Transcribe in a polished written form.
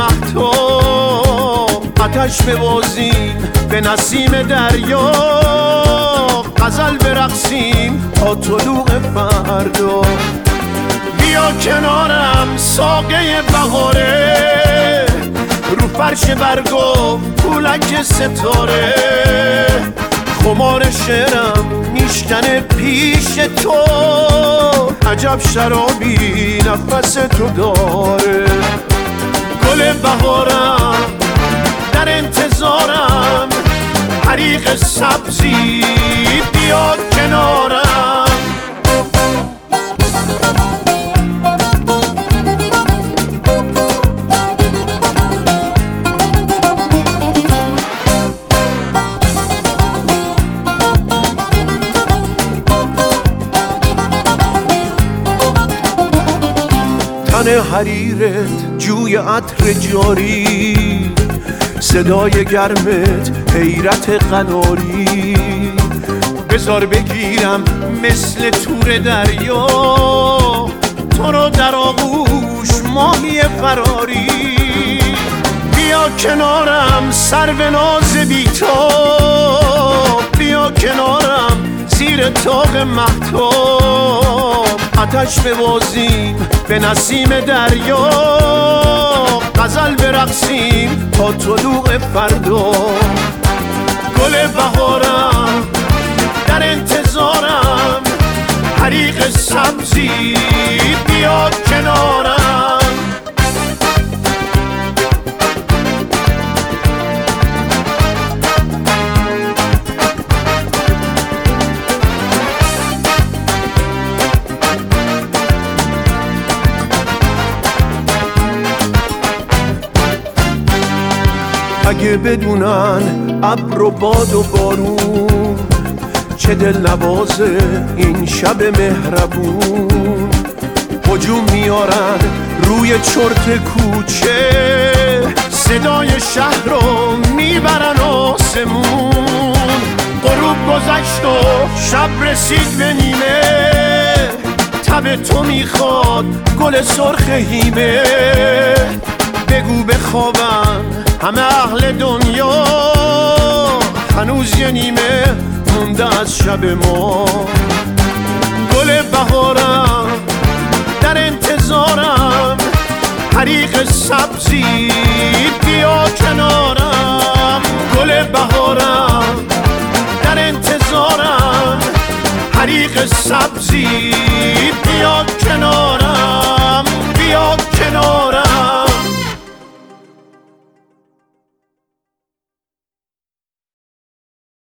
مهتاب، آتش ببازیم به نسیم دریا، غزل برقصیم تا طلوع فردا. بیا کنارم ساقه بهاره، رو فرش برگو پولک ستاره، خمار شعرم میشکنه پیش تو، عجب شرابی نفس تو داره. گل بهارم در انتظارم، حریق سبزی بیا کنارم. تن حریرت جوی عطر جاری، صدای گرمت حیرت قناری، بذار بگیرم مثل تور دریا، تو رو در آغوش ماهی فراری. بیا کنارم سرو ناز بی‌تاب، بیا کنارم زیر طاق مهتاب، آتش ببازیم به نسیم دریا، غزل برقصیم تا طلوع فردا. گل بهارم در انتظارم، حریق سبزی بیا کنارم. اگه بدونن ابر و باد و بارون، چه دل نوازه این شب مهربون. هجوم میارن روی چرت کوچه، صدای شهر رو میبرن آسمون. غروب گذشت و شب رسید به نیمه، تب تو میخواد گل سرخ هیمه. بگو بخوابن همه اهل دنیا، هنوز یه نیمه مونده از شب ما. گل بهارم در انتظارم، حریق سبزی بیا کنارم. گل بهارم در انتظارم، حریق سبزی بیا کنارم. بیا